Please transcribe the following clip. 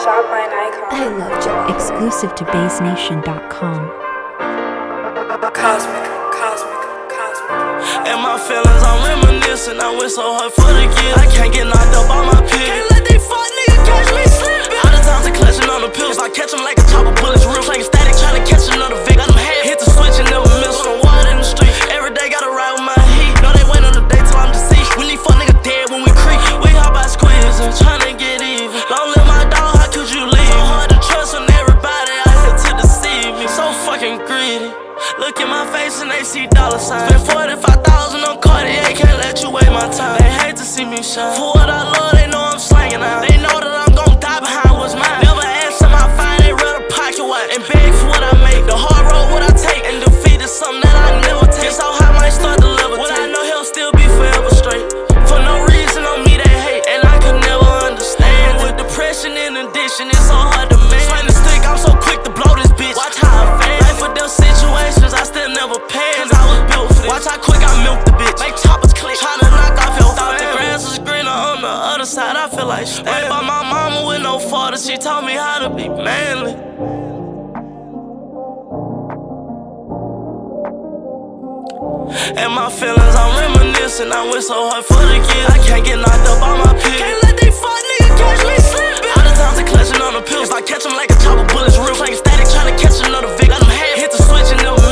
Shop by an icon. I love Jack. Exclusive to BaseNation.com. Cosmic. And my feelings, I'm reminiscing. I went so hard for the kids. I can't get knocked up on my pill. Can't let they fuck nigga catch me slipping. All the times they clutching on the pills. I catch them like a chopper, bullets real. Playing static, trying to catch another Vic. Got them head, hit the switch and never miss. On the water in the street. Every day gotta ride with my heat. No, they wait on the day till I'm deceased. We need fuck nigga dead when we creep. We hop by squeezing, trying to get even. Long live my dog, how could you leave? So hard to trust on everybody out here to deceive me. So fucking greedy. Look in my face and they see dollar signs. Spent 45,000 on Cartier, can't let you waste my time. They hate to see me shine. For what I love, they know I'm slanging out. They know that I'm gon' die behind what's mine. Never ask them I find, they read a pocket watch. And beg for what I make. The hard road, what I take. And defeat is something that I never take. It's so high, might start to levitate. What I know, he'll still be forever straight. For no reason on me, they hate. And I could never understand. With depression and addiction, it's so hard to manage. Swing the stick, I'm so quick to blow this bitch. Watch how I fan. Life with them situations, I still never paid. Cause I was built for this. Watch how quick I milk the bitch. Make choppers click. Tryna knock off your thought the grass was greener on the other side. I feel like raised by my mama with no father. She taught me how to be manly. And my feelings, I'm reminiscing. I went so hard for the kids. I can't get knocked up on my pill. Can't let they fuck nigga catch me slipping. All the times they clutching on the pills. If I catch them like a chopper, bullets real. Playing static, trying to catch another Vic. Got them head, hit the switch and never